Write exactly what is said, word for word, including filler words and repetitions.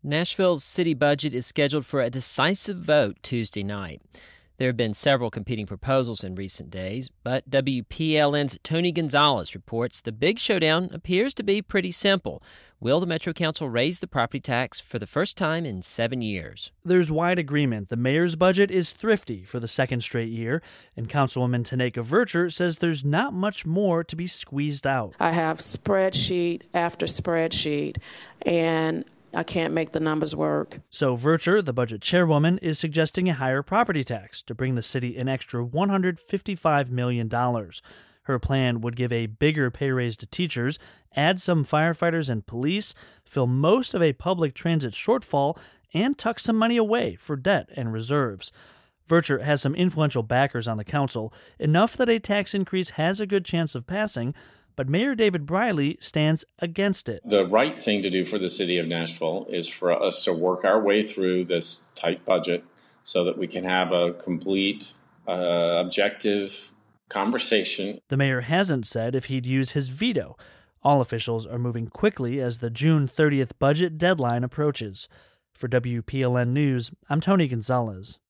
Nashville's city budget is scheduled for a decisive vote Tuesday night. There have been several competing proposals in recent days, but W P L N's Tony Gonzalez reports the big showdown appears to be pretty simple. Will the Metro Council raise the property tax for the first time in seven years? There's wide agreement. The mayor's budget is thrifty for the second straight year, and Councilwoman Taneka Vercher says there's not much more to be squeezed out. I have spreadsheet after spreadsheet, and I can't make the numbers work. So Vercher, the budget chairwoman, is suggesting a higher property tax to bring the city an extra one hundred fifty-five million dollars. Her plan would give a bigger pay raise to teachers, add some firefighters and police, fill most of a public transit shortfall, and tuck some money away for debt and reserves. Vercher has some influential backers on the council, enough that a tax increase has a good chance of passing, but Mayor David Briley stands against it. The right thing to do for the city of Nashville is for us to work our way through this tight budget so that we can have a complete, uh, objective conversation. The mayor hasn't said if he'd use his veto. All officials are moving quickly as the June thirtieth budget deadline approaches. For W P L N News, I'm Tony Gonzalez.